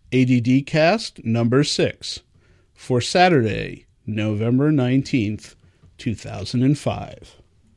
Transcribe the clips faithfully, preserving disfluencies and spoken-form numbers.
A D D Cast number six for Saturday, November nineteenth, two thousand five.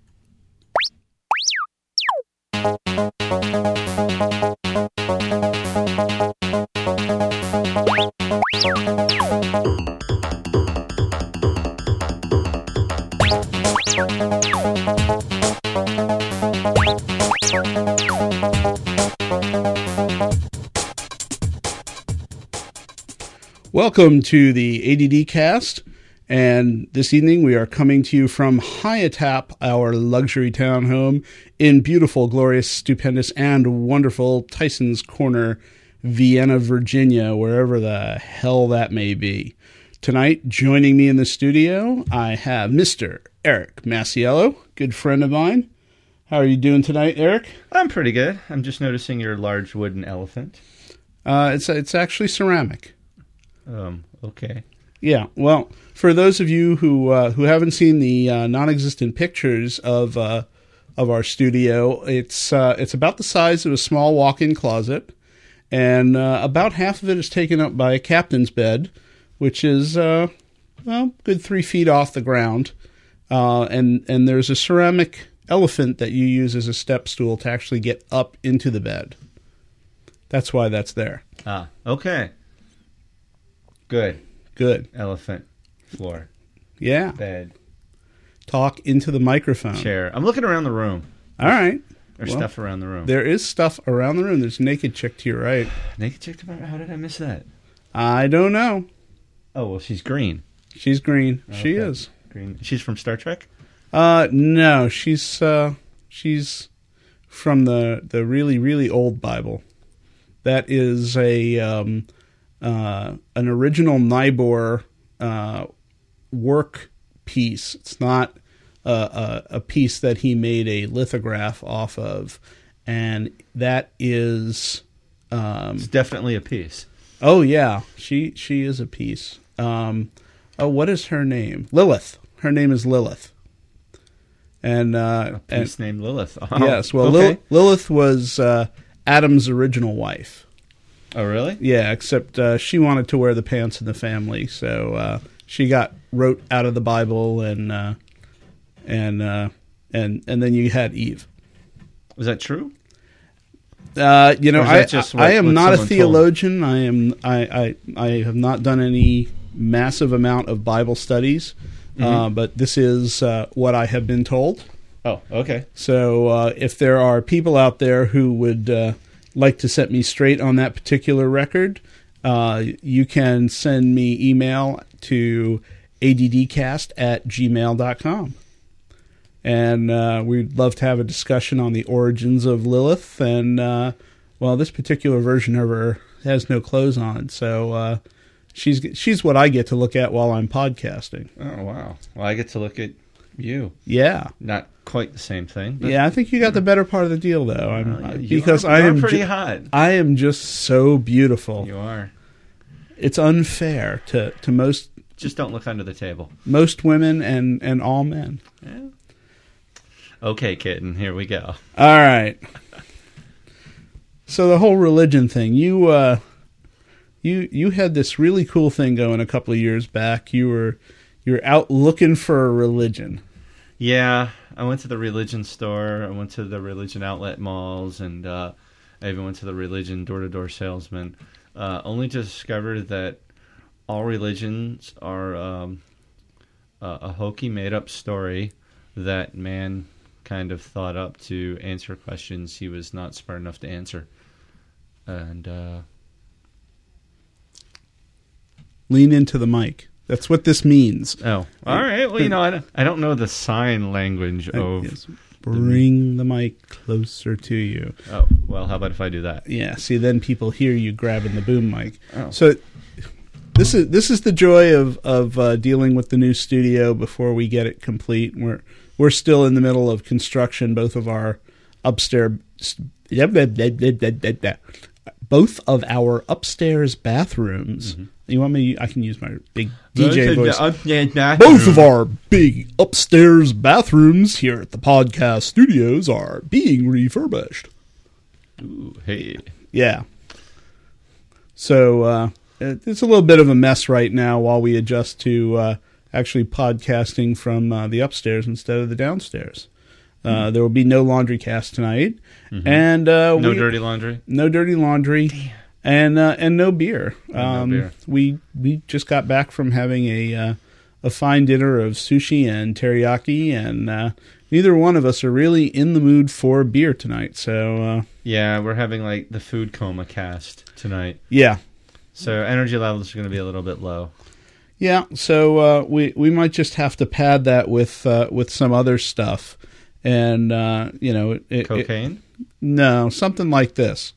Welcome to the A D D Cast, and this evening we are coming to you from high atop our luxury townhome in beautiful, glorious, stupendous, and wonderful Tyson's Corner, Vienna, Virginia, wherever the hell that may be. Tonight, joining me in the studio, I have Mister Eric Masiello, good friend of mine. How are you doing tonight, Eric? I'm pretty good. I'm just noticing your large wooden elephant. Uh, it's it's actually ceramic. Um, okay. Yeah, well, for those of you who uh, who haven't seen the uh, non-existent pictures of uh, of our studio, it's uh, it's about the size of a small walk-in closet, and uh, about half of it is taken up by a captain's bed, which is uh, well, good three feet off the ground, uh, and and there's a ceramic elephant that you use as a step stool to actually get up into the bed. That's why that's there. Ah, okay. Good. Good. Elephant. Floor. Yeah. Bed. Talk into the microphone. Chair. I'm looking around the room. All right. There's well, stuff around the room. There is stuff around the room. There's a naked chick to your right. Naked chick to my right? How did I miss that? I don't know. Oh, well, she's green. She's green. Okay. She is. Green. She's from Star Trek? Uh, no. She's, uh, she's from the, the really, really old Bible. That is a, um... Uh, an original Nibor uh, work piece. It's not a, a, a piece that he made a lithograph off of, and that is. Um, it's definitely a piece. Oh yeah, she she is a piece. Um, oh, what is her name? Lilith. Her name is Lilith. And uh, a piece and, named Lilith. Oh, yes. Well, okay. Lil, Lilith was uh, Adam's original wife. Oh, really? Yeah, except uh, she wanted to wear the pants in the family, so uh, she got wrote out of the Bible, and uh, and uh, and and then you had Eve. Was that true? Uh, you know, I just I, what, I am what not a someone theologian. I am I, I I have not done any massive amount of Bible studies, mm-hmm. uh, but this is uh, what I have been told. Oh, okay. So uh, if there are people out there who would uh, like to set me straight on that particular record, uh, you can send me email to a d d cast at gmail dot com. And uh, we'd love to have a discussion on the origins of Lilith. And, uh, well, this particular version of her has no clothes on. So uh, she's she's what I get to look at while I'm podcasting. Oh, wow. Well, I get to look at you. Yeah. Not quite the same thing. But yeah, I think you got the better part of the deal, though. I'm, uh, because are, I am pretty ju- hot. I am just so beautiful. You are. It's unfair to, to most. Just don't look under the table. Most women and, and all men. Yeah. Okay, kitten. Here we go. All right. So the whole religion thing, you uh, you you had this really cool thing going a couple of years back. You were you were out looking for a religion. Yeah, I went to the religion store. I went to the religion outlet malls, and uh, I even went to the religion door-to-door salesman, uh, only to discover that all religions are um, a, a hokey, made-up story that man kind of thought up to answer questions he was not smart enough to answer. And uh, lean into the mic. That's what this means. Oh, all right. Well, you know, I don't, I don't know the sign language of... Yes. Bring the mic closer to you. Oh, well, how about if I do that? Yeah, see, then people hear you grabbing the boom mic. Oh. So this is this is the joy of, of uh, dealing with the new studio before we get it complete. We're, we're still in the middle of construction, both of our upstairs... Both of our upstairs bathrooms... Mm-hmm. You want me? I can use my big D J voice. Both of our big upstairs bathrooms here at the podcast studios are being refurbished. Ooh, hey. Yeah. So uh, it, it's a little bit of a mess right now while we adjust to uh, actually podcasting from uh, the upstairs instead of the downstairs. Uh, mm-hmm. There will be no laundry cast tonight, mm-hmm. and uh, no we, dirty laundry. No dirty laundry, Damn. and uh, and no beer. Um, no beer. We we just got back from having a uh, a fine dinner of sushi and teriyaki, and uh, neither one of us are really in the mood for beer tonight. So uh, yeah, we're having like the food coma cast tonight. Yeah, so energy levels are going to be a little bit low. Yeah, so uh, we we might just have to pad that with uh, with some other stuff. And, uh, you know... It, Cocaine? It, no, something like this.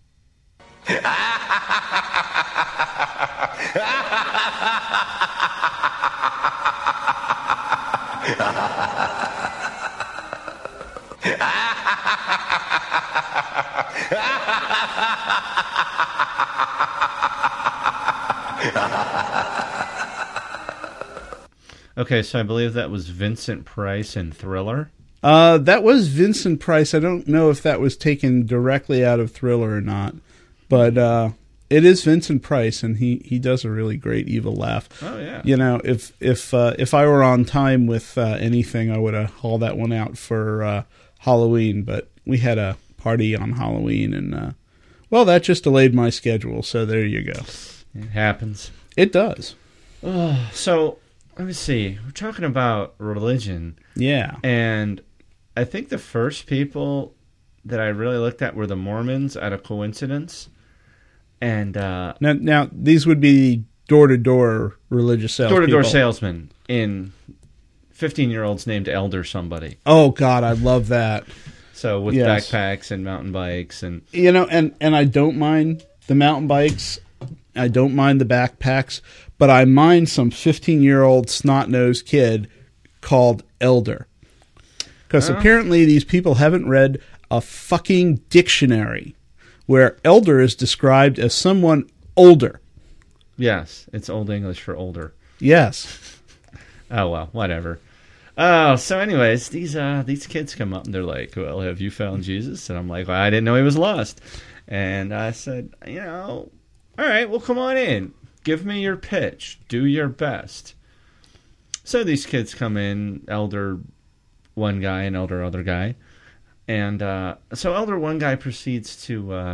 Okay, so I believe that was Vincent Price in Thriller. Uh, that was Vincent Price. I don't know if that was taken directly out of Thriller or not, but uh, it is Vincent Price, and he, he does a really great evil laugh. Oh yeah. You know, if if uh, if I were on time with uh, anything, I would have hauled that one out for uh, Halloween. But we had a party on Halloween, and uh, well, that just delayed my schedule. So there you go. It happens. It does. Oh, so let me see. We're talking about religion. Yeah, and I think the first people that I really looked at were the Mormons out of coincidence. And uh, now, now these would be door-to-door religious salespeople. Door-to-door salesmen in fifteen-year-olds named Elder somebody. Oh, God, I love that. So with yes. backpacks and mountain bikes. and You know, and, and I don't mind the mountain bikes. I don't mind the backpacks. But I mind some fifteen-year-old snot-nosed kid called Elder. Because uh, apparently these people haven't read a fucking dictionary where elder is described as someone older. Yes, it's Old English for older. Yes. Oh, well, whatever. Oh, so anyways, these uh, these kids come up and they're like, well, have you found Jesus? And I'm like, well, I didn't know he was lost. And I said, you know, all right, well, come on in. Give me your pitch. Do your best. So these kids come in, elder one guy and elder other guy. And uh, so elder one guy proceeds to uh,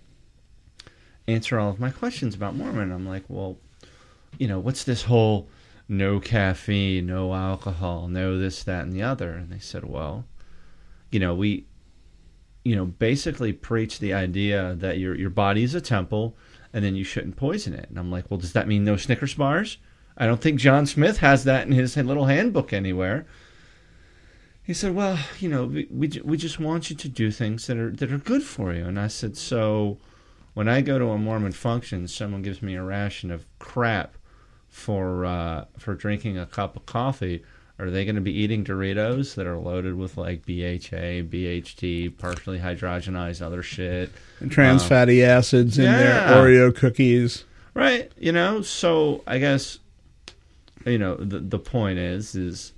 answer all of my questions about Mormon. I'm like, well, you know, what's this whole no caffeine, no alcohol, no this, that, and the other? And they said, well, you know, we, you know, basically preach the idea that your your body is a temple and then you shouldn't poison it. And I'm like, well, does that mean no Snickers bars? I don't think John Smith has that in his little handbook anywhere. He said, well, you know, we, we we just want you to do things that are that are good for you. And I said, so when I go to a Mormon function, someone gives me a ration of crap for uh, for drinking a cup of coffee. Are they going to be eating Doritos that are loaded with like B H A, B H T, partially hydrogenized other shit? And trans um, fatty acids in yeah. their Oreo cookies. Right. You know, so I guess, you know, the the point is, is...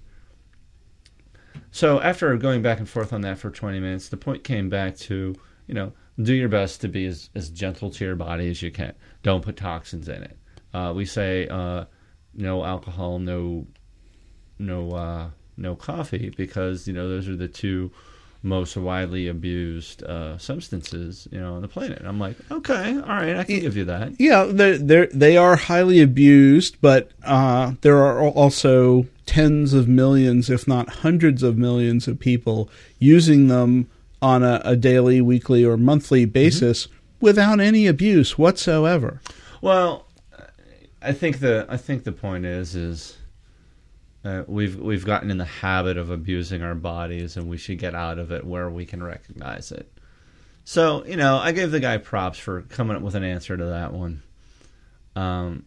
So after going back and forth on that for twenty minutes, the point came back to, you know, do your best to be as, as gentle to your body as you can. Don't put toxins in it. Uh, we say uh, no alcohol, no no uh, no coffee, because, you know, those are the two most widely abused uh, substances, you know, on the planet. And I'm like, okay, all right, I can give you that. Yeah, they're, they're, they are highly abused, but uh, there are also tens of millions, if not hundreds of millions of people using them on a, a daily, weekly, or monthly basis mm-hmm. without any abuse whatsoever. Well, I think the I think the point is is uh, we've we've gotten in the habit of abusing our bodies, and we should get out of it where we can recognize it. So, you know, I gave the guy props for coming up with an answer to that one. Um.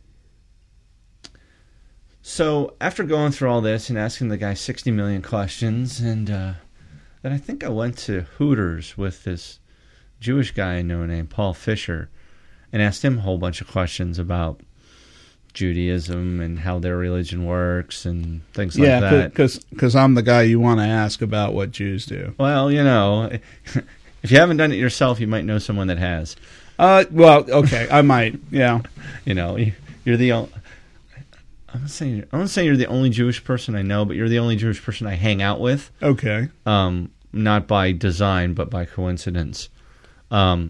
So after going through all this and asking the guy sixty million questions, and uh, then I think I went to Hooters with this Jewish guy I know named Paul Fisher and asked him a whole bunch of questions about Judaism and how their religion works and things like yeah, that. Yeah, because I'm the guy you want to ask about what Jews do. Well, you know, if you haven't done it yourself, you might know someone that has. Uh, well, okay, I might. Yeah. You know, you're the only. I'm not saying I'm not saying you're the only Jewish person I know, but you're the only Jewish person I hang out with. Okay. Um, not by design, but by coincidence. Um,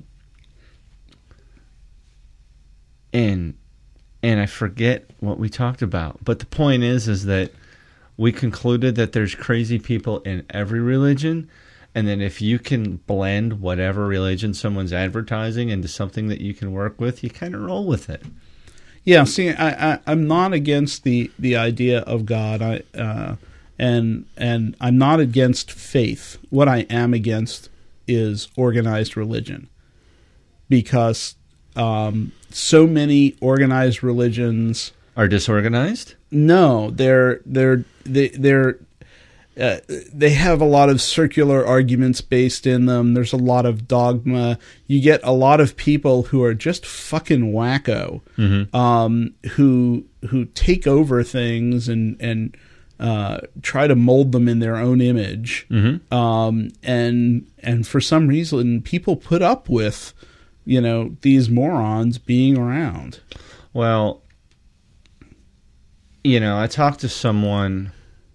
and and I forget what we talked about, but the point is, is that we concluded that there's crazy people in every religion, and that if you can blend whatever religion someone's advertising into something that you can work with, you kind of roll with it. Yeah, see, I, I, I'm not against the, the idea of God, I uh, and and I'm not against faith. What I am against is organized religion, because um, so many organized religions are disorganized. No, they're they're they, they're uh, they have a lot of circular arguments based in them. There's a lot of dogma. You get a lot of people who are just fucking wacko, mm-hmm. um, who who take over things and and uh, try to mold them in their own image. Mm-hmm. Um, and and for some reason, people put up with, you know, these morons being around. Well, you know, I talked to someone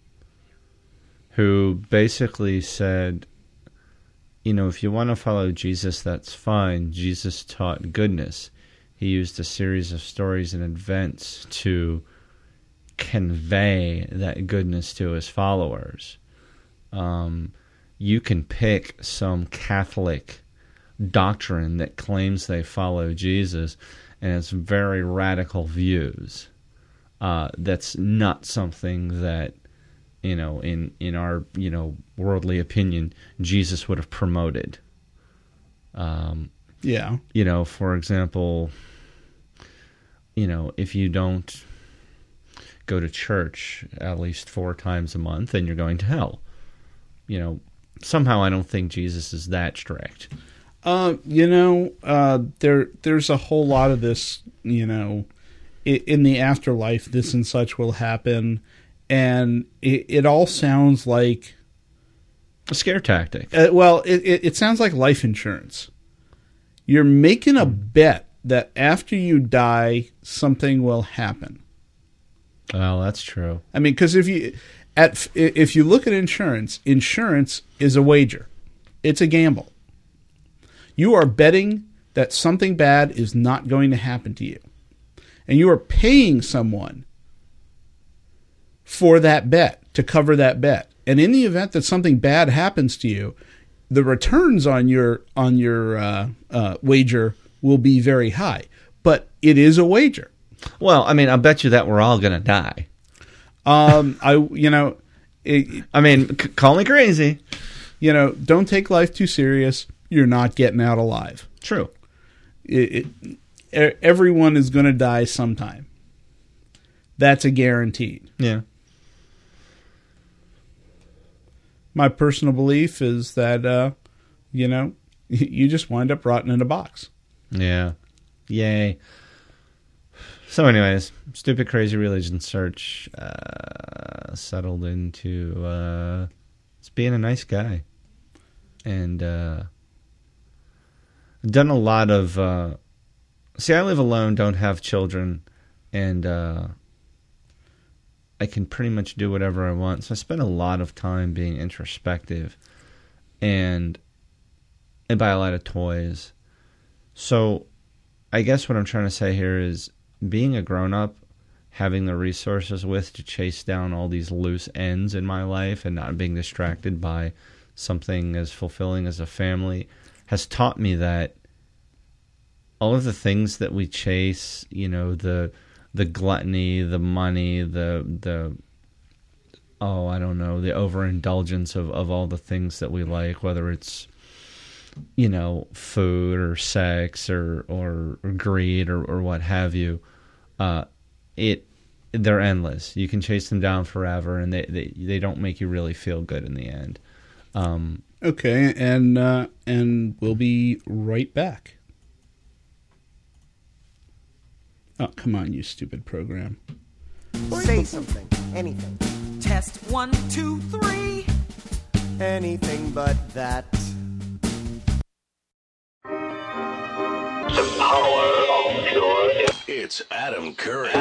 who basically said, you know, if you want to follow Jesus, that's fine. Jesus taught goodness. He used a series of stories and events to convey that goodness to his followers. Um, you can pick some Catholic doctrine that claims they follow Jesus, and it's very radical views. Uh, that's not something that, you know, in, in our, you know, worldly opinion, Jesus would have promoted. Um, yeah. You know, for example, you know, if you don't go to church at least four times a month, then you're going to hell. You know, somehow I don't think Jesus is that strict. Uh, you know, uh, there there's a whole lot of this, you know, in, in the afterlife, this and such will happen. And it, it all sounds like a scare tactic. Uh, well, it, it, it sounds like life insurance. You're making a bet that after you die, something will happen. Well, that's true. I mean, because if you at if you look at insurance, insurance is a wager. It's a gamble. You are betting that something bad is not going to happen to you, and you are paying someone for that bet, to cover that bet. And in the event that something bad happens to you, the returns on your on your uh, uh, wager will be very high. But it is a wager. Well, I mean, I'll bet you that we're all going to die. Um, I, you know, it, I mean, c- call me crazy. You know, don't take life too serious. You're not getting out alive. True. It, it, everyone is going to die sometime. That's a guaranteed. Yeah. My personal belief is that, uh, you know, you just wind up rotting in a box. Yeah. Yay. So anyways, Stupid Crazy Religion Search uh, settled into uh, just being a nice guy. And uh, done a lot of... Uh, see, I live alone, don't have children, and... Uh, I can pretty much do whatever I want. So I spend a lot of time being introspective and I buy a lot of toys. So I guess what I'm trying to say here is being a grown-up, having the resources with to chase down all these loose ends in my life and not being distracted by something as fulfilling as a family has taught me that all of the things that we chase, you know, the... the gluttony, the money, the, the oh, I don't know, the overindulgence of, of all the things that we like, whether it's, you know, food or sex or, or, or greed or, or what have you, uh, it they're endless. You can chase them down forever, and they, they, they don't make you really feel good in the end. Um, okay, and uh, and we'll be right back. Oh, come on, you stupid program. Say something. Anything. Test one, two, three. Anything but that. It's Adam Curry.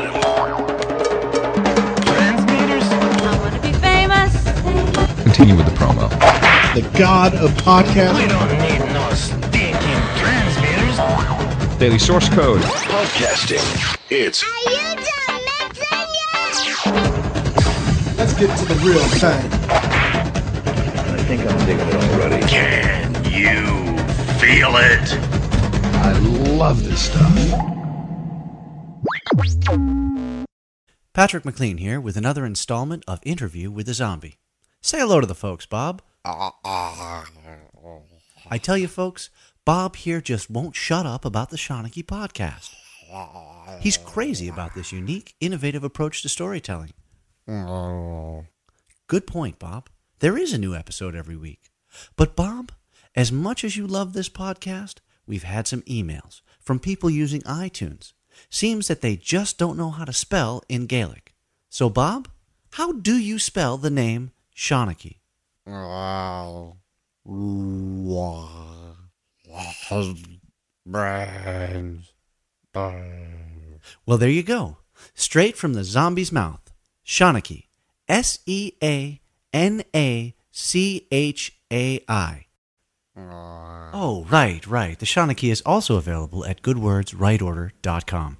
Transmitters. I want to be famous. Continue with the promo. The god of podcasts. We don't need no stinking transmitters. Daily source code. Podcasting. It's. Are you done mixing yet? Let's get to the real thing. I think I'm digging it already. Can you feel it? I love this stuff. Patrick McLean here with another installment of Interview with a Zombie. Say hello to the folks, Bob. I tell you, folks, Bob here just won't shut up about the Shawnee podcast. He's crazy about this unique, innovative approach to storytelling. Good point, Bob. There is a new episode every week. But, Bob, as much as you love this podcast, we've had some emails from people using iTunes. Seems that they just don't know how to spell in Gaelic. So, Bob, how do you spell the name Shawnee? Well, there you go. Straight from the zombie's mouth. Shawnee. S E A N A C H A I. Oh, right, right. The Shawnee is also available at good words right order dot com.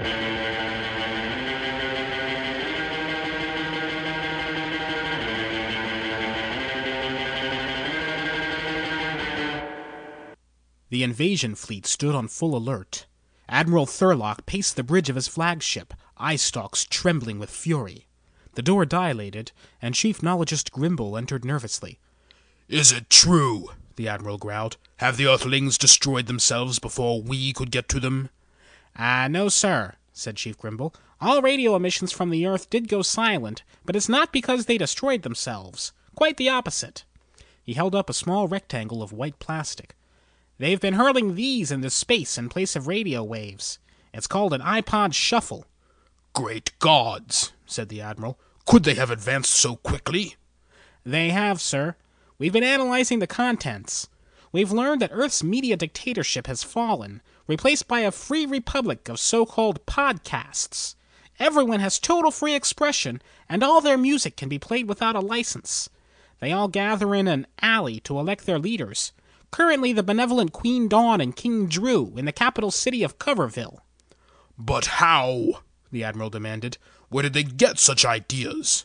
The invasion fleet stood on full alert. Admiral Thurlock paced the bridge of his flagship, eye stalks trembling with fury. The door dilated, and Chief Nologist Grimble entered nervously. "Is it true?" the Admiral growled. "Have the Earthlings destroyed themselves before we could get to them?" Ah, uh, no, sir, said Chief Grimble. "All radio emissions from the Earth did go silent, but it's not because they destroyed themselves. Quite the opposite." He held up a small rectangle of white plastic. "They've been hurling these into space in place of radio waves. It's called an iPod Shuffle." "Great gods," said the Admiral. "Could they have advanced so quickly?" "They have, sir. We've been analyzing the contents. We've learned that Earth's media dictatorship has fallen, replaced by a free republic of so-called podcasts. Everyone has total free expression, and all their music can be played without a license. They all gather in an alley to elect their leaders. Currently the benevolent Queen Dawn and King Drew in the capital city of Coverville." "But how?" the Admiral demanded. "Where did they get such ideas?"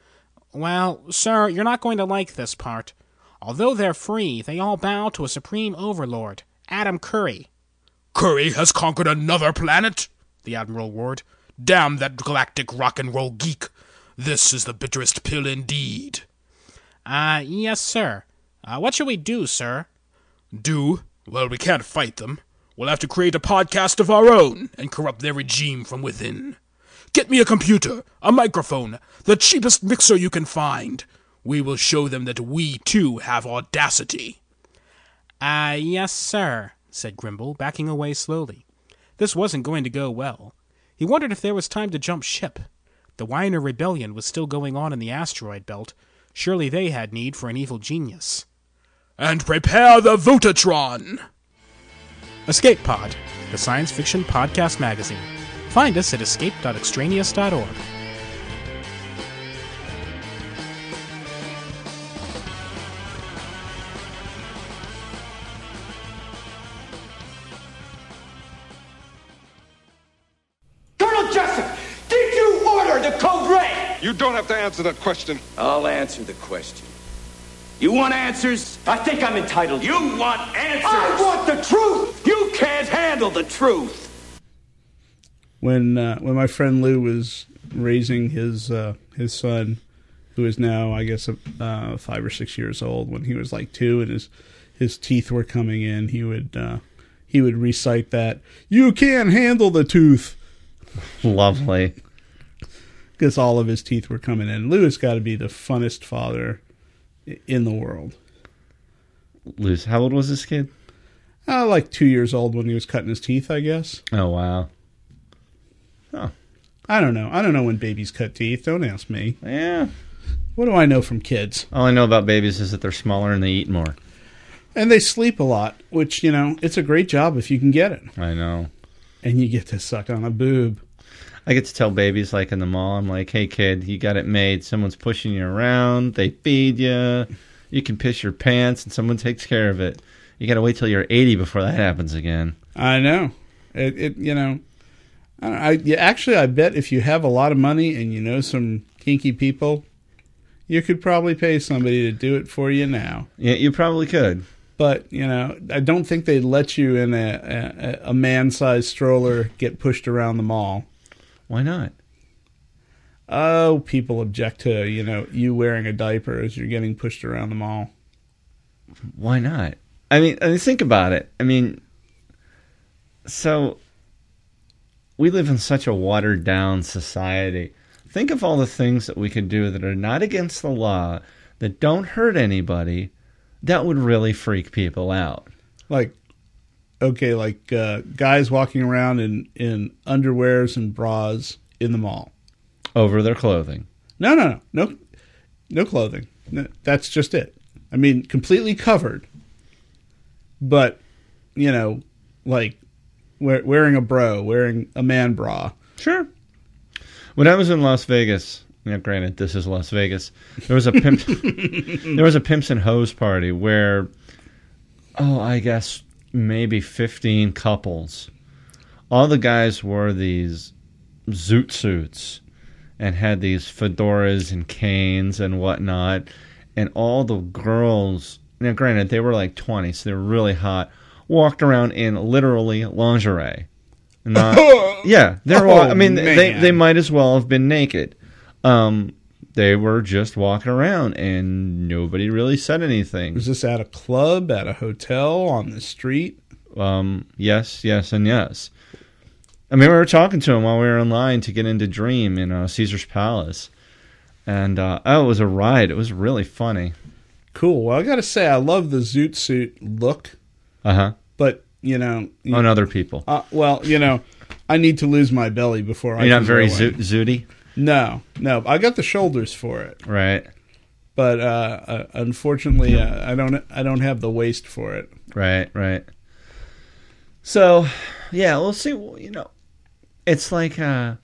"Well, sir, you're not going to like this part. Although they're free, they all bow to a supreme overlord, Adam Curry." "Curry has conquered another planet?" the Admiral roared. "Damn that galactic rock and roll geek. This is the bitterest pill indeed." Ah, uh, yes, sir. Uh, what should we do, sir?" "Do? Well, we can't fight them. We'll have to create a podcast of our own and corrupt their regime from within. Get me a computer, a microphone, the cheapest mixer you can find. We will show them that we, too, have audacity." Ah, uh, yes, sir, said Grimble, backing away slowly. This wasn't going to go well. He wondered if there was time to jump ship. The Weiner Rebellion was still going on in the asteroid belt. Surely they had need for an evil genius. "And prepare the Votatron!" Escape Pod, the science fiction podcast magazine. Find us at escape dot extraneous dot org. Colonel Jessup, did you order the Code Red? You don't have to answer that question. I'll answer the question. You want answers? I think I'm entitled. You want answers? I want the truth! You can't handle the truth! When uh, when my friend Lou was raising his uh, his son, who is now, I guess, uh, five or six years old, when he was like two and his his teeth were coming in, he would uh, he would recite that, "You can't handle the tooth." Lovely. Because all of his teeth were coming in. Lou has got to be the funnest father in the world. Lou's, how old was this kid? Uh, like two years old when he was cutting his teeth, I guess. Oh, wow. Oh. I don't know. I don't know when babies cut teeth. Don't ask me. Yeah. What do I know from kids? All I know about babies is that they're smaller and they eat more. And they sleep a lot, which, you know, it's a great job if you can get it. I know. and you get to suck on a boob. I get to tell babies, like in the mall, I'm like, hey, kid, you got it made. Someone's pushing you around. They feed you. You can piss your pants, and someone takes care of it. You got to wait till you're eighty before that happens again. I know. It, it you know, I, I yeah, actually, I bet if you have a lot of money and you know some kinky people, you could probably pay somebody to do it for you now. Yeah, you probably could. But, you know, I don't think they'd let you in a, a, a man-sized stroller get pushed around the mall. Why not? Oh, people object to, you know, you wearing a diaper as you're getting pushed around the mall. Why not? I mean, I mean, think about it. I mean, so we live in such a watered-down society. Think of all the things that we could do that are not against the law, that don't hurt anybody, that would really freak people out. Like, okay, like uh, guys walking around in, in underwears and bras in the mall. Over their clothing. No, no, no. No, no clothing. No, that's just it. I mean, completely covered. But, you know, like wear, wearing a bro, wearing a man bra. Sure. When I was in Las Vegas, you know, granted, this is Las Vegas, there was a pimp, there was a Pimps and Hoes party where, oh, I guess maybe fifteen couples. All the guys wore these zoot suits and had these fedoras and canes and whatnot, and all the girls, now granted, they were like twenty, so they were really hot, walked around in literally lingerie. Not, yeah, they're. Oh, I mean, man. they they might as well have been naked. Um, they were just walking around, and nobody really said anything. Was this at a club, at a hotel, on the street? Um, yes, yes, and yes. I mean, we were talking to him while we were in line to get into Dream in uh, Caesar's Palace, and uh, oh, it was a ride. It was really funny. Cool. Well, I got to say, I love the zoot suit look. Uh huh. But you know, you, on other people. Uh, well, you know, I need to lose my belly before I. You're not can very go zo- in. zooty. No, no, I got the shoulders for it. Right. But uh, uh, unfortunately, uh, I don't. I don't have the waist for it. Right. Right. So, yeah, we'll see. You know, it's like uh,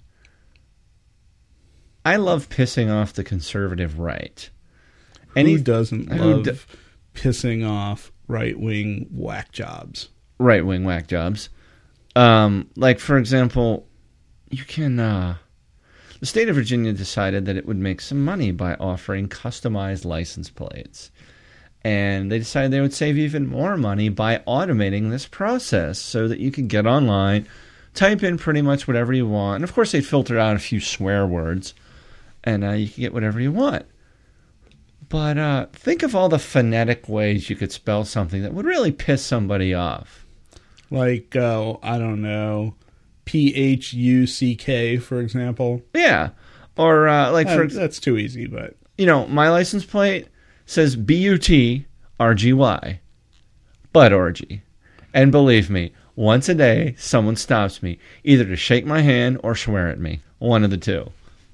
I love pissing off the conservative right. Who Any, doesn't who love d- pissing off right wing whack jobs? Right wing whack jobs. Um, like, for example, you can. Uh, the state of Virginia decided that it would make some money by offering customized license plates. And they decided they would save even more money by automating this process so that you could get online, type in pretty much whatever you want. And, of course, they'd filter out a few swear words, and uh, you could get whatever you want. But uh, think of all the phonetic ways you could spell something that would really piss somebody off. Like, uh, I don't know, P H U C K, for example. Yeah. Or, uh, like, for Uh, that's too easy, but... You know, my license plate says B U T R G Y, butt orgy. And believe me, once a day, someone stops me, either to shake my hand or swear at me. One of the two.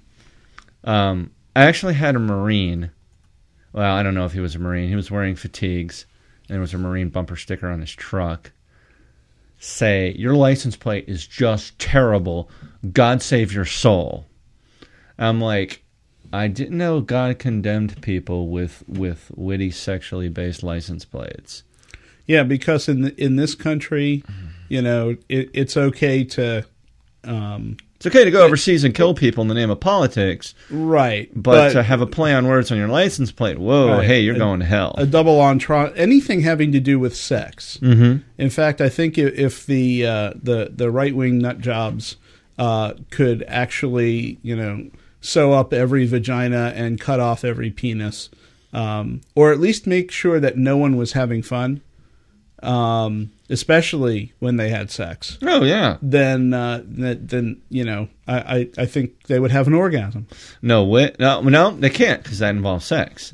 Um, I actually had a Marine. Well, I don't know if he was a Marine. He was wearing fatigues, and there was a Marine bumper sticker on his truck. Say, your license plate is just terrible. God save your soul. I'm like, I didn't know God condemned people with, with witty sexually based license plates. Yeah, because in the, in this country, you know, it, it's okay to... Um, it's okay to go overseas and kill people in the name of politics. Right. But, but to have a play on words on your license plate, whoa, right, hey, you're a, going to hell. A double entendre, anything having to do with sex. Mm-hmm. In fact, I think if, if the, uh, the, the right-wing nut jobs uh, could actually, you know, sew up every vagina and cut off every penis, um, or at least make sure that no one was having fun, um, especially when they had sex. Oh, yeah. Then, uh, then you know, I, I, I think they would have an orgasm. No, wait, no, no, they can't because that involves sex.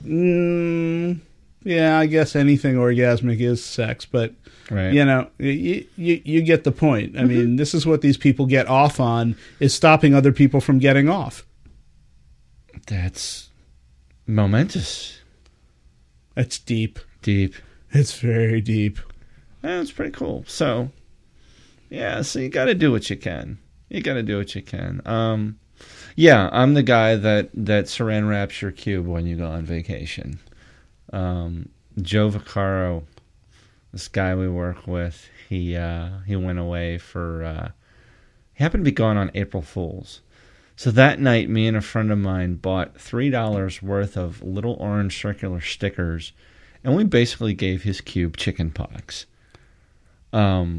Mm, yeah, I guess anything orgasmic is sex, but right. you know, you, you you get the point. I mm-hmm. mean, this is what these people get off on, is stopping other people from getting off. That's momentous. That's deep. Deep. It's very deep. That's pretty cool. So, Yeah, so you got to do what you can. You got to do what you can. Um, yeah, I'm the guy that, that saran wraps your cube when you go on vacation. Um, Joe Vaccaro, this guy we work with, he uh, he went away for... Uh, he happened to be gone on April Fool's. So that night, me and a friend of mine bought three dollars worth of little orange circular stickers, and we basically gave his cube chicken pox. Um,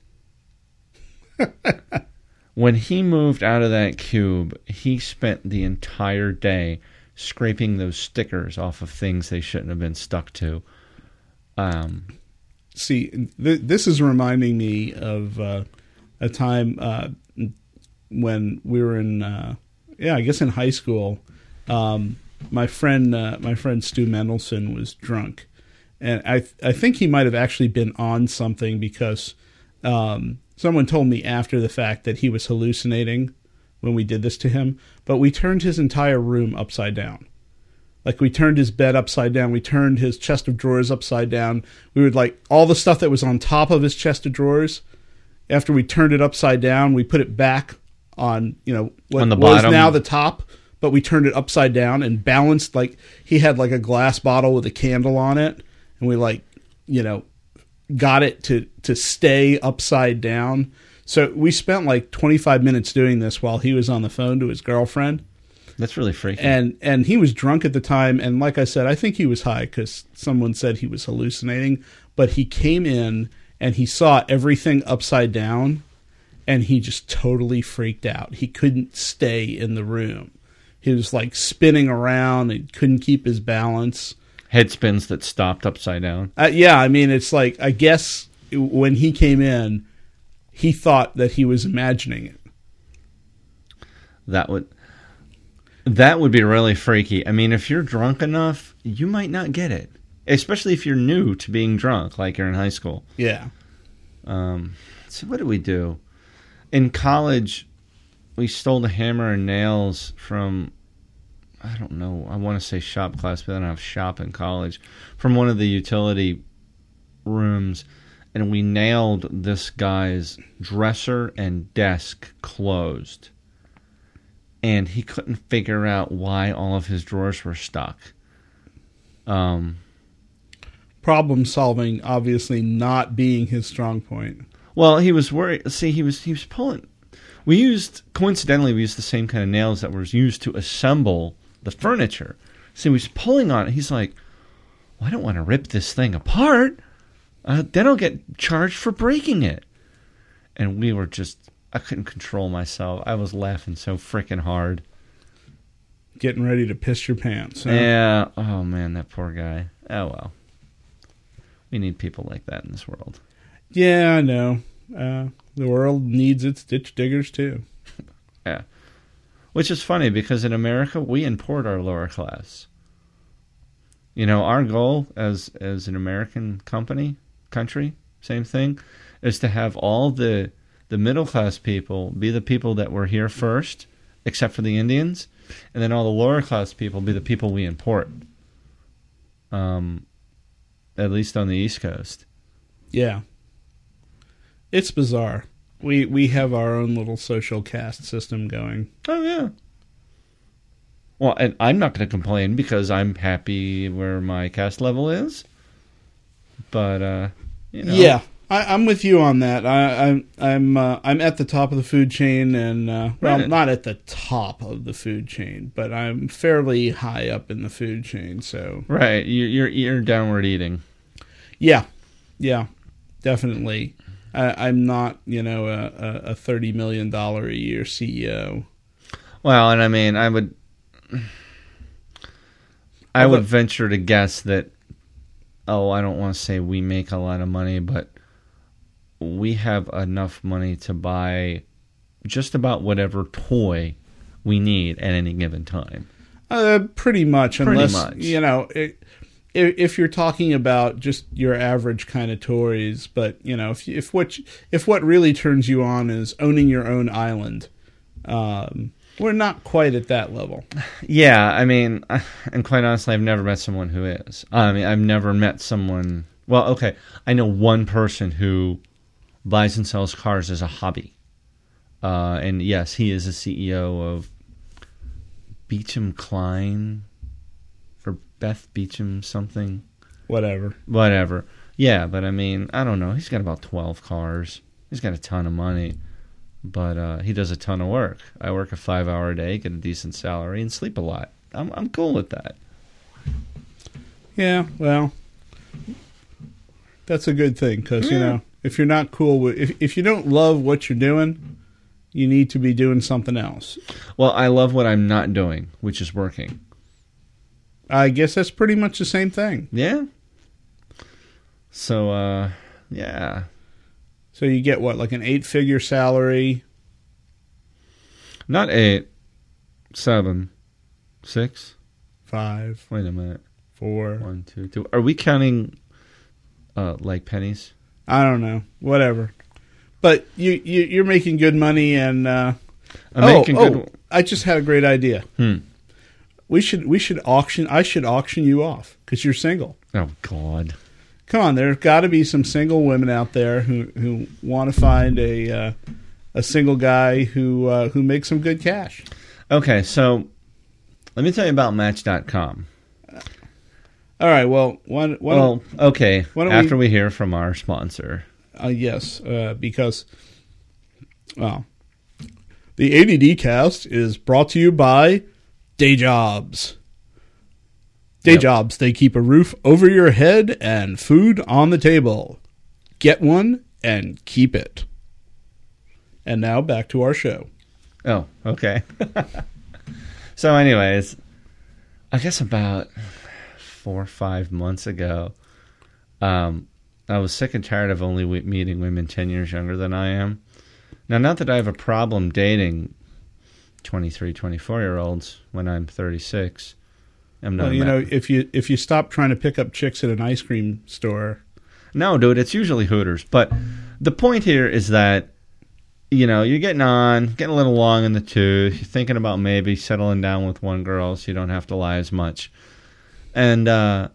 when he moved out of that cube, he spent the entire day scraping those stickers off of things they shouldn't have been stuck to. Um, See, th- this is reminding me of uh, a time... Uh, when we were in, uh, yeah, I guess in high school, um, my friend, uh, my friend Stu Mendelson was drunk, and I, th- I think he might have actually been on something because um, someone told me after the fact that he was hallucinating when we did this to him. But we turned his entire room upside down. Like, we turned his bed upside down. We turned his chest of drawers upside down. We would, like, all the stuff that was on top of his chest of drawers, after we turned it upside down, we put it back on, you know, what on the was bottom. now the top, but we turned it upside down and balanced, like, he had, like, a glass bottle with a candle on it, and we, like, you know, got it to, to stay upside down. So we spent, like, twenty-five minutes doing this while he was on the phone to his girlfriend. That's really freaky. And and he was drunk at the time, and like I said, I think he was high because someone said he was hallucinating, but he came in and he saw everything upside down, and he just totally freaked out. He couldn't stay in the room. He was, like, spinning around and couldn't keep his balance. Head spins that stopped upside down. Uh, yeah, I mean, it's like, I guess when he came in, he thought that he was imagining it. That would... That would be really freaky. I mean, if you're drunk enough, you might not get it. Especially if you're new to being drunk, like you're in high school. Yeah. Um, so what did we do? In college, we stole the hammer and nails from, I don't know, I want to say shop class, but I don't have shop in college, from one of the utility rooms, and we nailed this guy's dresser and desk closed. And he couldn't figure out why all of his drawers were stuck. Um, Problem solving, obviously not being his strong point. Well, he was worried. See, he was he was pulling. We used coincidentally we used the same kind of nails that were used to assemble the furniture. So he was pulling on it. He's like, well, "I don't want to rip this thing apart. Uh, then I'll get charged for breaking it." And we were just. I couldn't control myself. I was laughing so freaking hard. Getting ready to piss your pants. Huh? Yeah. Oh, man, that poor guy. Oh, well. We need people like that in this world. Yeah, I know. Uh, the world needs its ditch diggers, too. Yeah. Which is funny, because in America, we import our lower class. You know, our goal as as an American company, country, same thing, is to have all the... the middle-class people be the people that were here first, except for the Indians, and then all the lower-class people be the people we import, um, at least on the East Coast. Yeah. It's bizarre. We we have our own little social caste system going. Oh, yeah. Well, and I'm not going to complain because I'm happy where my caste level is, but, uh, you know. Yeah. I, I'm with you on that. I, I'm I'm uh, I'm at the top of the food chain, and uh, well, Right. not at the top of the food chain, but I'm fairly high up in the food chain. So Right, you're, you're, you're downward eating. yeah, yeah, definitely. I, I'm not, you know, a, a, a thirty million dollar a year C E O. Well, and I mean, I would, I would venture to guess that. Oh, I don't want to say we make a lot of money, but we have enough money to buy just about whatever toy we need at any given time. Uh, pretty much, Pretty unless much. you know, it, if, if you're talking about just your average kind of toys. But you know, if if what if what really turns you on is owning your own island, um, we're not quite at that level. Yeah, I mean, and quite honestly, I've never met someone who is. I mean, I've never met someone. Well, okay, I know one person who buys and sells cars as a hobby. Uh, and yes, he is a C E O of Beecham Klein or Beth Beecham something. Whatever. Whatever. Yeah, but I mean, I don't know. He's got about twelve cars. He's got a ton of money. But uh, he does a ton of work. I work a five-hour day, get a decent salary, and sleep a lot. I'm I'm cool with that. Yeah, well, that's a good thing because, you know, if you're not cool with... If, if you don't love what you're doing, you need to be doing something else. Well, I love what I'm not doing, which is working. I guess that's pretty much the same thing. Yeah. So, uh, yeah. So you get, what, like an eight-figure salary? Not eight. Seven. Six. Five. Wait a minute. Four. One, two, two. Are we counting, uh, like pennies? I don't know. Whatever. But you, you, you're making good money, and... Uh, I'm oh, making oh, good... I just had a great idea. Hmm. We should we should auction. I should auction you off because you're single. Oh God! Come on, there's got to be some single women out there who, who want to find a uh, a single guy who uh, who makes some good cash. Okay, so let me tell you about Match dot com. All right. Well, one. one well, okay. Why don't after we, we hear from our sponsor. Uh, yes, uh, because well, the A D D Cast is brought to you by Day Jobs. Day Yep. Jobs, they keep a roof over your head and food on the table. Get one and keep it. And now back to our show. Oh, okay. So anyways, I guess about four or five months ago, um, I was sick and tired of only w- meeting women ten years younger than I am. Now, not that I have a problem dating twenty-three, twenty-four-year-olds when I'm thirty-six. I'm not Well, you ma- know, if you if you stop trying to pick up chicks at an ice cream store. No, dude, it's usually Hooters. But the point here is that, you know, you're getting on, getting a little long in the tooth. You're thinking about maybe settling down with one girl so you don't have to lie as much. And, uh,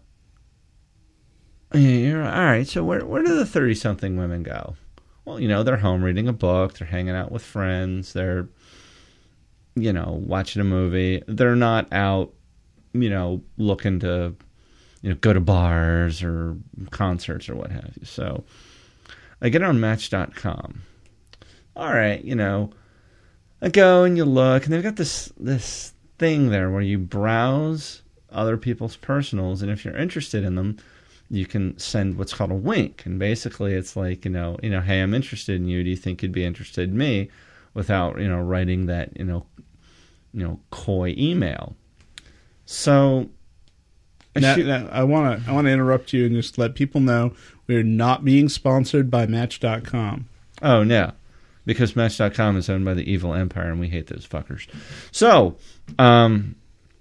you're all right, so where, where do the thirty-something women go? Well, you know, they're home reading a book. They're hanging out with friends. They're, you know, watching a movie. They're not out, you know, looking to, you know, go to bars or concerts or what have you. So I get on Match dot com. All right, you know, I go and you look, and they've got this this thing there where you browse other people's personals, and if you're interested in them, you can send what's called a wink. And basically it's like, you know, you know, hey, I'm interested in you. Do you think you'd be interested in me? Without, you know, writing that, you know, you know, coy email. So I, Now, shoot, now, I want to I want to interrupt you and just let people know we're not being sponsored by Match dot com. Oh, no. Because Match dot com is owned by the evil empire, and we hate those fuckers. So, um,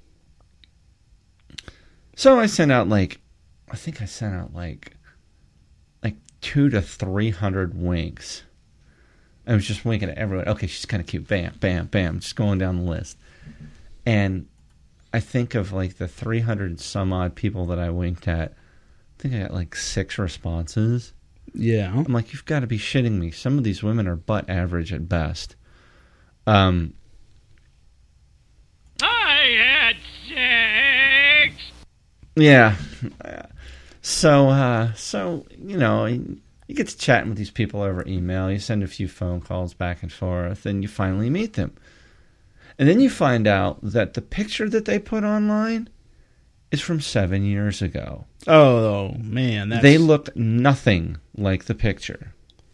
so I sent out like, I think I sent out like, like two to three hundred winks. I was just winking at everyone. Okay, she's kind of cute. Bam, bam, bam. Just going down the list. And I think of like the three hundred some odd people that I winked at, I think I got like six responses. Yeah. I'm like, you've got to be shitting me. Some of these women are butt average at best. Um, I had sex. Yeah. So, uh, so you know, you get to chatting with these people over email. You send a few phone calls back and forth, and you finally meet them. And then you find out that the picture that they put online is from seven years ago. Oh, man. That's... They looked nothing like the picture.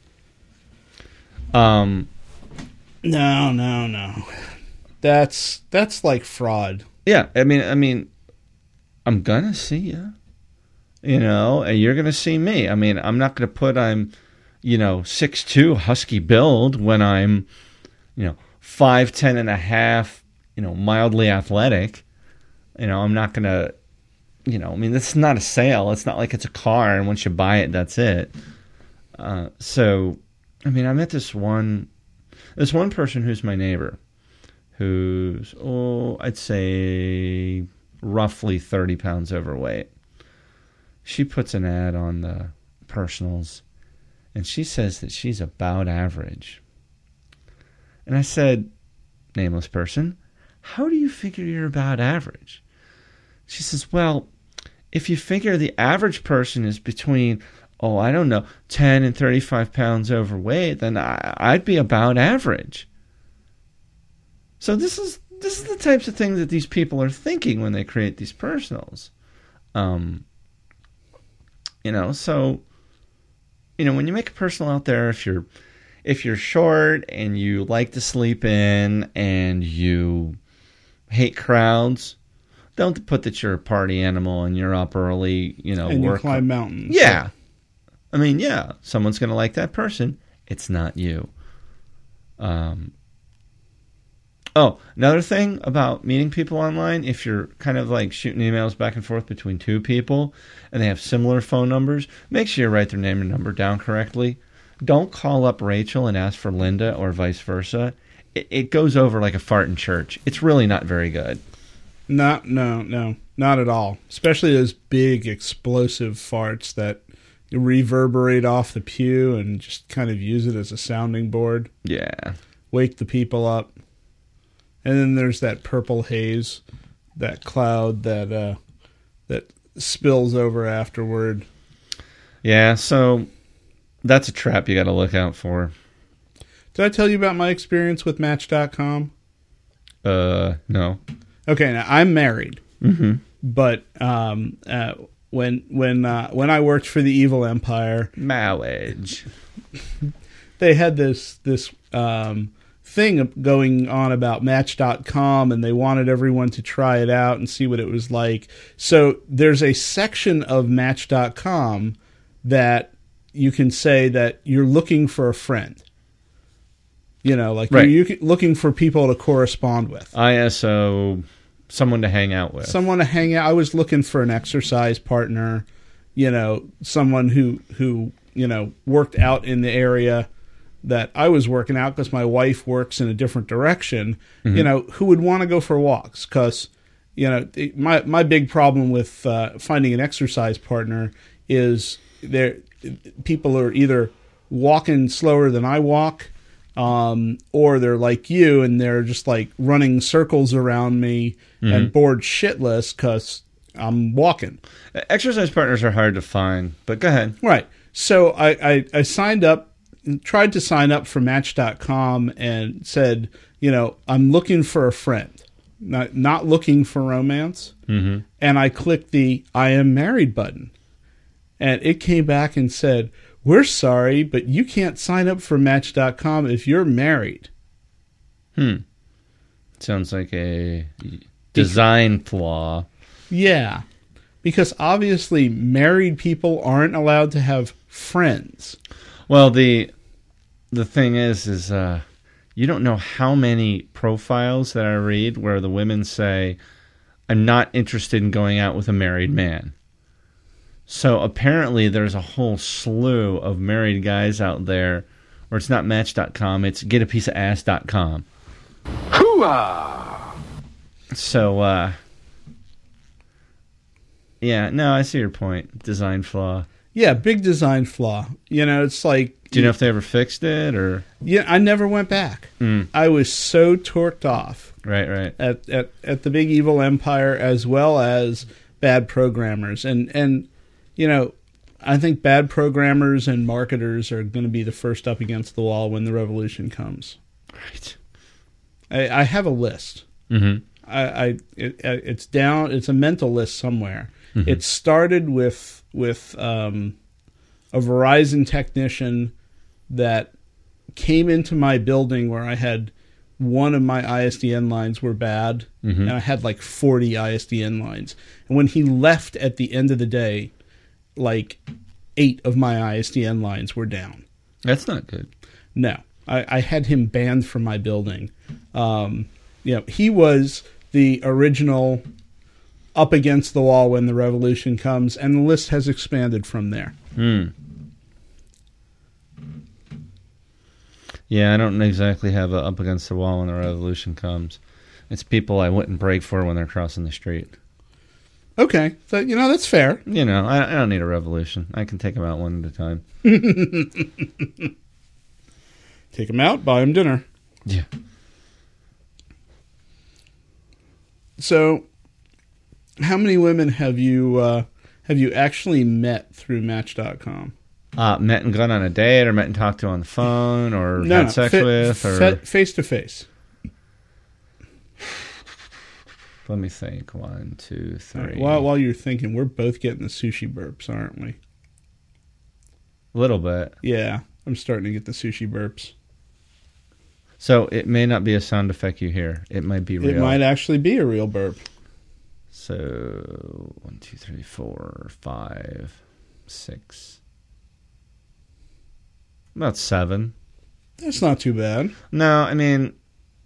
Um, No, no, no. That's that's like fraud. Yeah, I mean, I mean, I'm gonna see you. You know, and you're gonna see me. I mean, I'm not gonna put I'm, you know, six two husky build when I'm, you know, five ten and a half. You know, mildly athletic. You know, I'm not gonna. You know, I mean, this is not a sale. It's not like it's a car, and once you buy it, that's it. Uh, so, I mean, I met this one, this one person who's my neighbor, who's, oh, I'd say roughly thirty pounds overweight. She puts an ad on the personals, and she says that she's about average. And I said, nameless person, how do you figure you're about average? She says, well, if you figure the average person is between, oh, I don't know, ten and thirty-five pounds overweight, then I, I'd be about average. So this is this is the types of things that these people are thinking when they create these personals. Um, you know, so, you know, when you make a personal out there, if you're if you're short and you like to sleep in and you hate crowds, don't put that you're a party animal and you're up early, you know, and work. you climb mountains. Yeah. I mean, yeah, someone's going to like that person. It's not you. Um. Oh, another thing about meeting people online, if you're kind of like shooting emails back and forth between two people and they have similar phone numbers, make sure you write their name and number down correctly. Don't call up Rachel and ask for Linda or vice versa. It, it goes over like a fart in church. It's really not very good. Not, no, no, not at all. Especially those big explosive farts that reverberate off the pew and just kind of use it as a sounding board. Yeah. Wake the people up. And then there's that purple haze, that cloud that uh, that spills over afterward. Yeah, so that's a trap you got to look out for. Did I tell you about my experience with Match dot com? Uh, no. Okay, now I'm married, mm-hmm. but um, uh, when when uh, when I worked for the Evil Empire, marriage, they had this this. Um, thing going on about Match dot com, and they wanted everyone to try it out and see what it was like. So there's a section of Match dot com that you can say that you're looking for a friend. You know, like right. you're, you're looking for people to correspond with. I S O, someone to hang out with. Someone to hang out. I was looking for an exercise partner, you know, someone who, who you know, worked out in the area that I was working out because my wife works in a different direction, mm-hmm. you know, who would want to go for walks. Because, you know, my my big problem with uh, finding an exercise partner is there people are either walking slower than I walk, um, or they're like you and they're just like running circles around me mm-hmm. and bored shitless because I'm walking. Exercise partners are hard to find, but go ahead. Right. So I, I, I signed up. Tried to sign up for Match dot com and said, you know, I'm looking for a friend, not not looking for romance. Mm-hmm. And I clicked the I am married button. And it came back and said, we're sorry, but you can't sign up for Match dot com if you're married. Hmm. Sounds like a design flaw. Yeah. Because obviously married people aren't allowed to have friends. Well, the the thing is, is uh, you don't know how many profiles that I read where the women say, I'm not interested in going out with a married man. So apparently there's a whole slew of married guys out there where it's not Match dot com, it's get a piece of ass dot com. Hoo-ah! So, uh, yeah, no, I see your point. Design flaw. Yeah, big design flaw. You know, it's like... Do you know if they ever fixed it, or...? Yeah, I never went back. Mm. I was so torqued off. Right, right. At, at at the big evil empire, as well as bad programmers. And, and you know, I think bad programmers and marketers are going to be the first up against the wall when the revolution comes. Right. I, I have a list. Mm-hmm. I, I it, It's down... It's a mental list somewhere. Mm-hmm. It started with... with um, a Verizon technician that came into my building where I had one of my I S D N lines were bad, mm-hmm. and I had like forty I S D N lines. And when he left at the end of the day, like eight of my I S D N lines were down. That's not good. No. I, I had him banned from my building. Um, you know, he was the original... up against the wall when the revolution comes, and the list has expanded from there. Hmm. Yeah, I don't exactly have a up against the wall when the revolution comes. It's people I wouldn't break for when they're crossing the street. Okay, so, you know, that's fair. You know, I, I don't need a revolution. I can take them out one at a time. Take them out, buy them dinner. Yeah. So, how many women have you uh, have you actually met through Match dot com? Uh, met and gone on a date, or met and talked to on the phone, or No, had no, sex fa- with, or fa- face to face. Let me think. One, two, three. Right, while while you're thinking, we're both getting the sushi burps, aren't we? A little bit. Yeah, I'm starting to get the sushi burps. So it may not be a sound effect you hear. It might be real. It might actually be a real burp. So one, two, three, four, five, six. About seven. That's not too bad. No, I mean,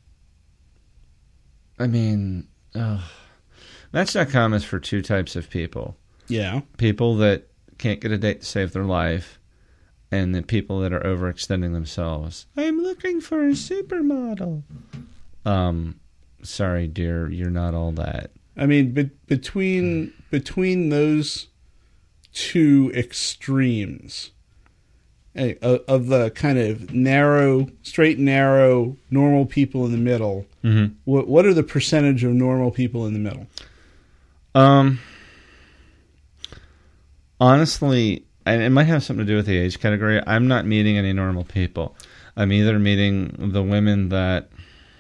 I mean, ugh. Match dot com is for two types of people. Yeah. People that can't get a date to save their life, and the people that are overextending themselves. I'm looking for a supermodel. Um, sorry, dear, you're not all that. I mean, be- between between those two extremes eh, of, of the kind of narrow, straight and narrow, normal people in the middle, mm-hmm. what what are the percentage of normal people in the middle? Um, honestly, and it might have something to do with the age category. I'm not meeting any normal people. I'm either meeting the women that,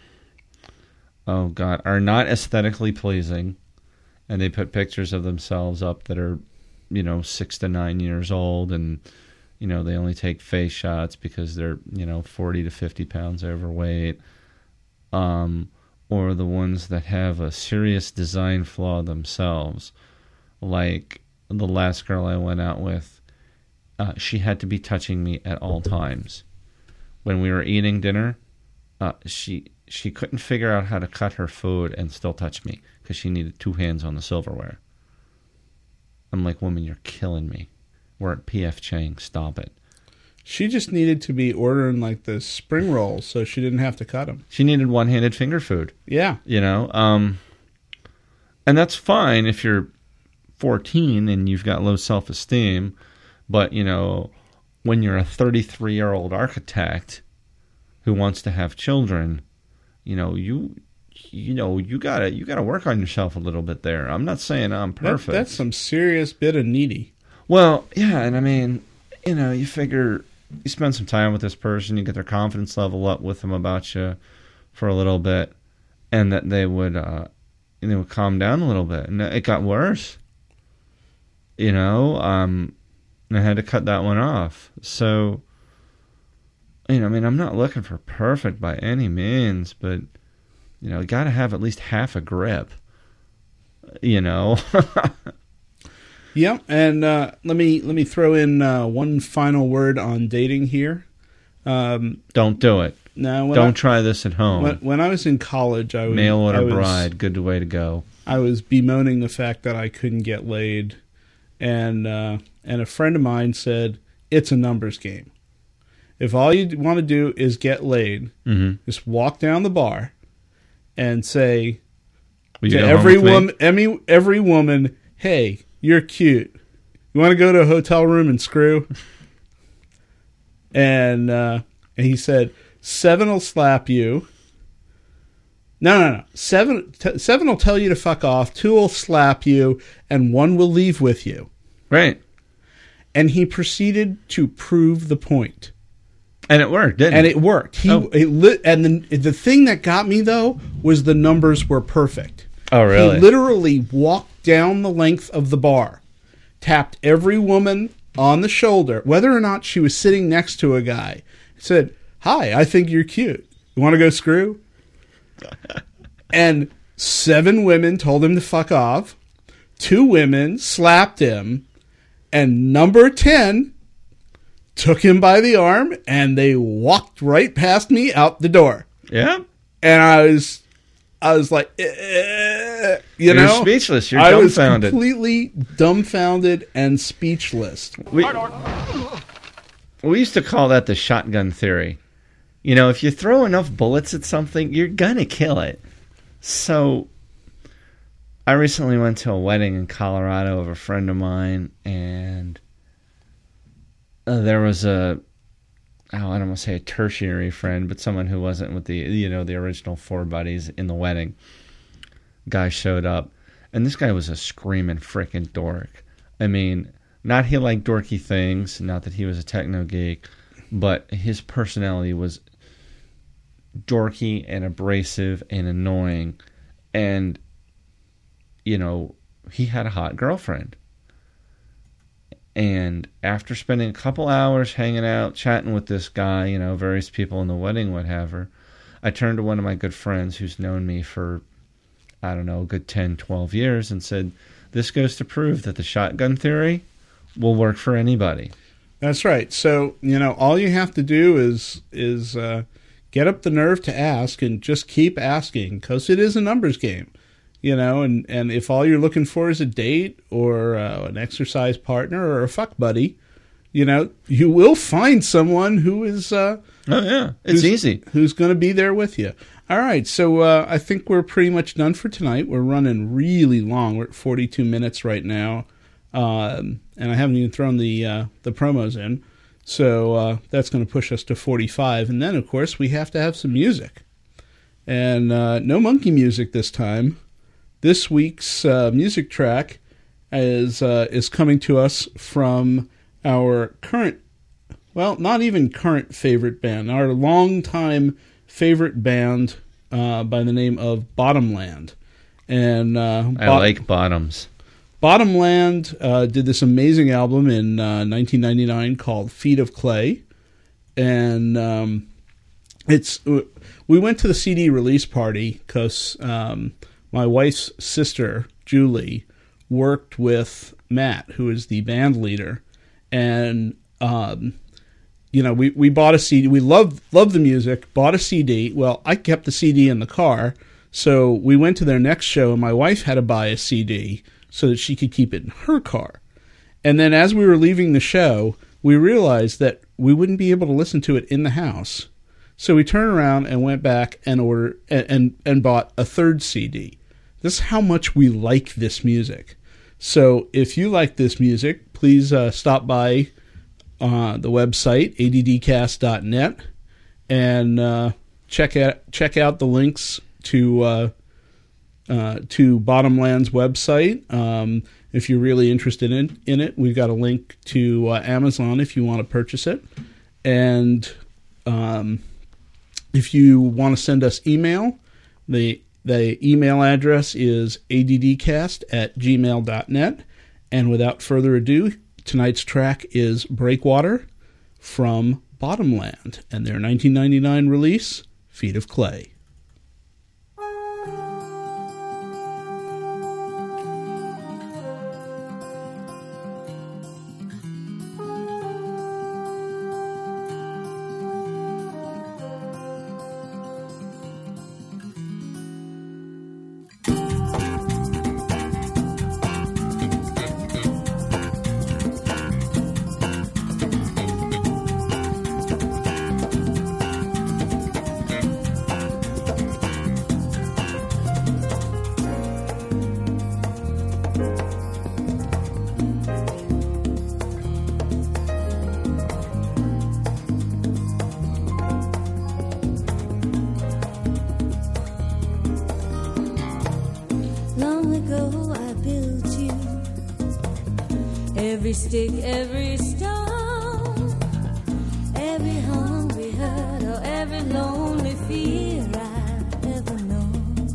oh God, are not aesthetically pleasing, and they put pictures of themselves up that are, you know, six to nine years old, and, you know, they only take face shots because they're, you know, forty to fifty pounds overweight. Um, or the ones that have a serious design flaw themselves. Like the last girl I went out with, uh, she had to be touching me at all times. When we were eating dinner, uh, she she couldn't figure out how to cut her food and still touch me because she needed two hands on the silverware. I'm like, woman, you're killing me. We're at P F Chang. Stop it. She just needed to be ordering like the spring rolls so she didn't have to cut them. She needed one-handed finger food. Yeah. You know, um, and that's fine if you're fourteen and you've got low self-esteem, but, you know, when you're a thirty-three-year-old architect who wants to have children, you know, you you know, you gotta you gotta work on yourself a little bit there. I'm not saying I'm perfect. That, that's some serious bit of needy. Well, yeah, and I mean, you know, you figure you spend some time with this person, you get their confidence level up with them about you for a little bit, and that they would uh, they would calm down a little bit, and it got worse. You know, um, and I had to cut that one off. So, you know, I mean, I'm not looking for perfect by any means, but, you know, you got to have at least half a grip. You know. Yeah, and uh, let me let me throw in uh, one final word on dating here. Um, Don't do it. No, don't I, try this at home. When, when I was in college, I was mail order I was, bride. Good way to go. I was bemoaning the fact that I couldn't get laid, and uh, and a friend of mine said it's a numbers game. If all you want to do is get laid, mm-hmm. just walk down the bar and say Will to every woman, every, every woman, hey, you're cute. You want to go to a hotel room and screw? And uh, and he said, seven will slap you. No, no, no. Seven, t- seven will tell you to fuck off. Two will slap you, and one will leave with you. Right. And he proceeded to prove the point. And it worked, didn't and it? And it worked. He oh. it lit, and the the thing that got me though was the numbers were perfect. Oh, really? He literally walked down the length of the bar, tapped every woman on the shoulder, whether or not she was sitting next to a guy. Said, "Hi, I think you're cute. You want to go screw?" And seven women told him to fuck off. Two women slapped him, and number ten took him by the arm, and they walked right past me out the door. Yeah. And I was, I was like, eh, you You're know, speechless. You're I dumbfounded. was completely dumbfounded and speechless. We, we used to call that the shotgun theory. You know, if you throw enough bullets at something, you're gonna kill it. So, I recently went to a wedding in Colorado of a friend of mine, and uh, there was a, oh, I don't want to say a tertiary friend, but someone who wasn't with the, you know, the original four buddies in the wedding. Guy showed up, and this guy was a screaming frickin' dork. I mean, not he liked dorky things, not that he was a techno geek, but his personality was dorky and abrasive and annoying, and you know, he had a hot girlfriend. And after spending a couple hours hanging out, chatting with this guy, you know, various people in the wedding, whatever, I turned to one of my good friends who's known me for, I don't know, a good ten, twelve years and said, this goes to prove that the shotgun theory will work for anybody. That's right. So, you know, all you have to do is is uh, get up the nerve to ask and just keep asking, because it is a numbers game. You know, and, and if all you're looking for is a date or uh, an exercise partner or a fuck buddy, you know, you will find someone who is... Uh, oh, yeah. It's easy. Who's going to be there with you. All right. So uh, I think we're pretty much done for tonight. We're running really long. We're at forty-two minutes right now. Um, and I haven't even thrown the, uh, the promos in. So uh, that's going to push us to forty-five. And then, of course, we have to have some music. And uh, no monkey music this time. This week's uh, music track is uh, is coming to us from our current, well, not even current favorite band, our longtime favorite band uh, by the name of Bottomland. And uh, I Bot- like bottoms. Bottomland uh, did this amazing album in uh, nineteen ninety-nine called Feet of Clay, and um, it's we went to the C D release party because. Um, My wife's sister, Julie, worked with Matt, who is the band leader. And, um, you know, we, we bought a C D. We loved, loved the music, bought a C D. Well, I kept the C D in the car. So we went to their next show, and my wife had to buy a C D so that she could keep it in her car. And then as we were leaving the show, we realized that we wouldn't be able to listen to it in the house. So we turned around and went back and ordered and, and, and bought a third C D. This is how much we like this music. So if you like this music, please uh, stop by uh, the website, A D D cast dot net, and uh, check out check out the links to uh, uh, to Bottomland's website. Um, if you're really interested in, in it, we've got a link to uh, Amazon if you want to purchase it. And um, if you want to send us email, the The email address is A D D cast at gmail dot net. And without further ado, tonight's track is Breakwater from Bottomland and their nineteen ninety-nine release, Feet of Clay. Every stick, every stone, every hungry hurt, or every lonely fear I've ever known.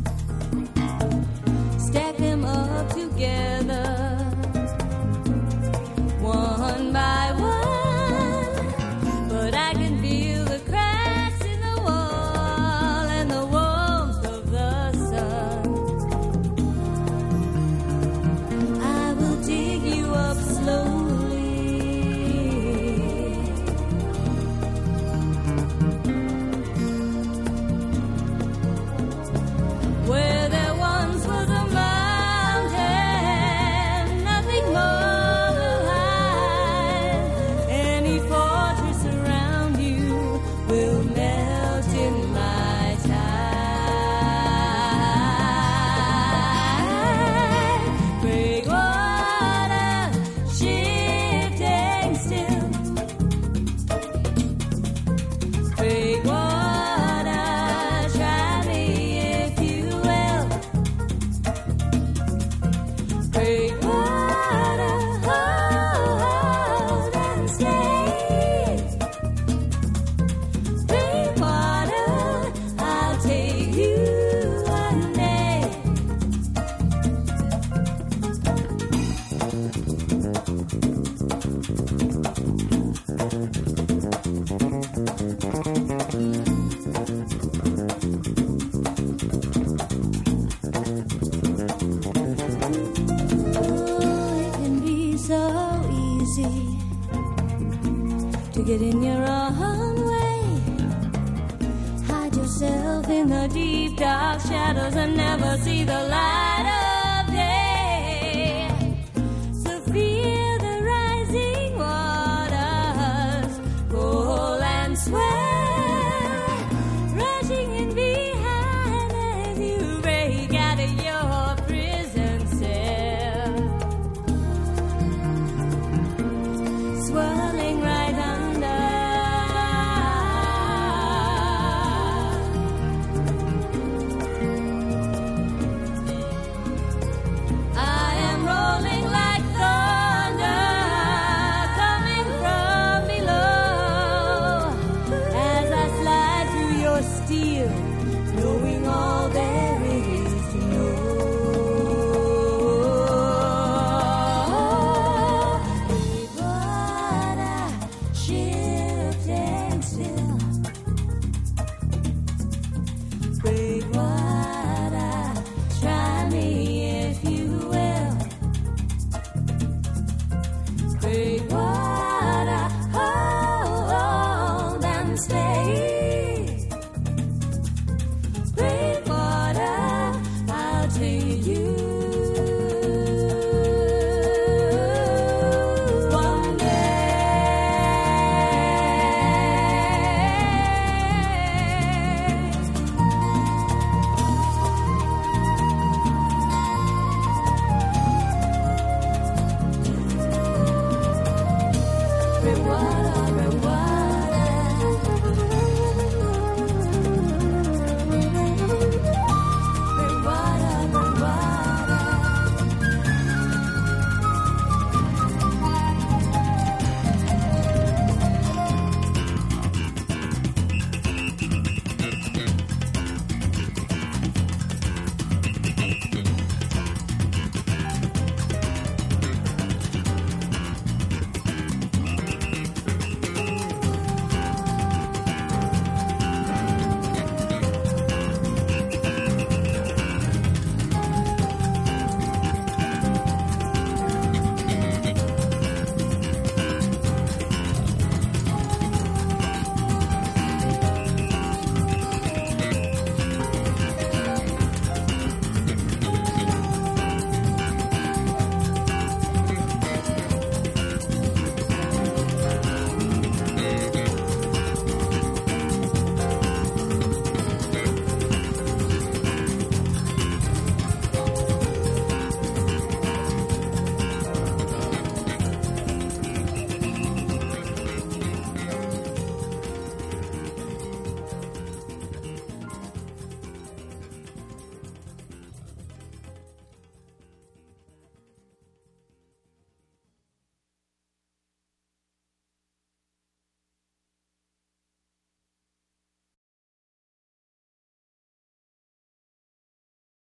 Stack them up together, one by one, but I can feel the cracks in the wall and the warmth of the sun. I will dig you up slowly, Get in your own way. Hide yourself in the deep dark shadows and never see the light of